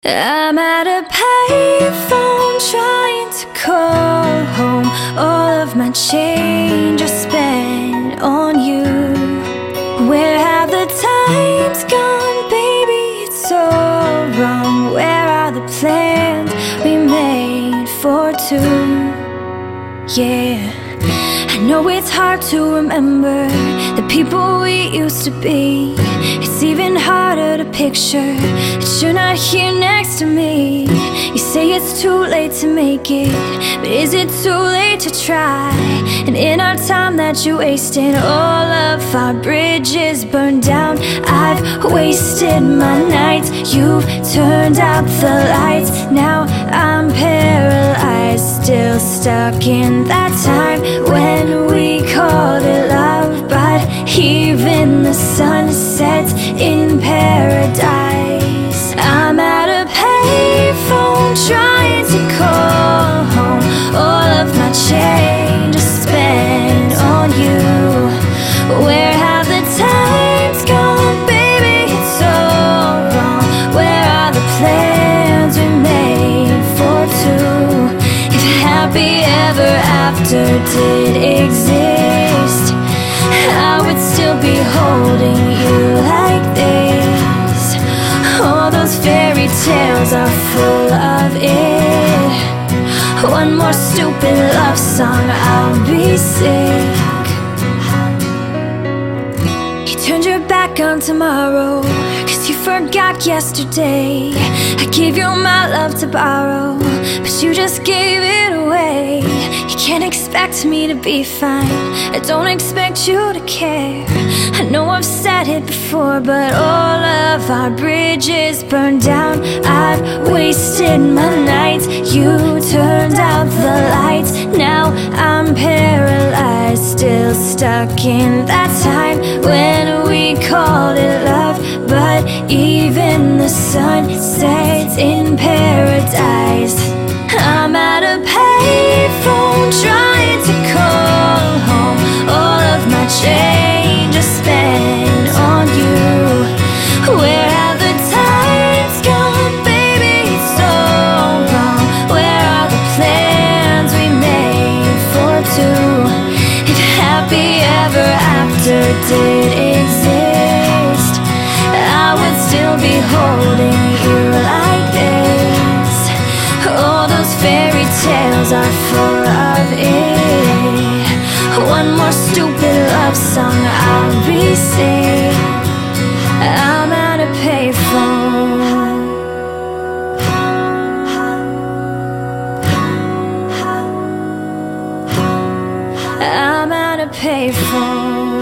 I'm at a payphone trying to call home. All of my change I spent on you. Where have the times gone, baby? It's all wrong. Where are the plans we made for two? Yeah, I know it's hard to remember the people we used to be. It's even harder to picture that you're not here next to me. You say it's too late to make it, but is it too late to try? And in our time that you wasted, all of our bridges burned down. I've wasted my nights, you've turned out the lights. Now I'm paralyzed, still stuck in that time when we called it love. But even the sun sets in paradise. I'm at a payphone trying to call home. All of my change I spent on you. Where have the times gone, baby? It's all wrong. Where are the plans we made for two? If happy ever after did exist, I would still be holding you like this. All those fairy tales are full of it. One more stupid love song, I'll be sick. You turned your back on tomorrow, 'cause you forgot yesterday. I gave you my love to borrow, but you just gave it away. You can't expect me to be fine, I don't expect you to care. I know I've said it before, but all of our bridges burned down. I've wasted my nights, you turned out the lights. Now I'm paralyzed, still stuck in that time when we called it love. But even the sun sets in paradise. I'm at a payphone trying to call home. All of my change I spent on you. Where have the times gone, baby? It's all wrong. Where are the plans we made for two? If happy ever after did exist, I would still be holding you like this. All those fairy tales are full of it. One more stupid love song, I'll be sick. I'm at a payphone. I'm at a payphone.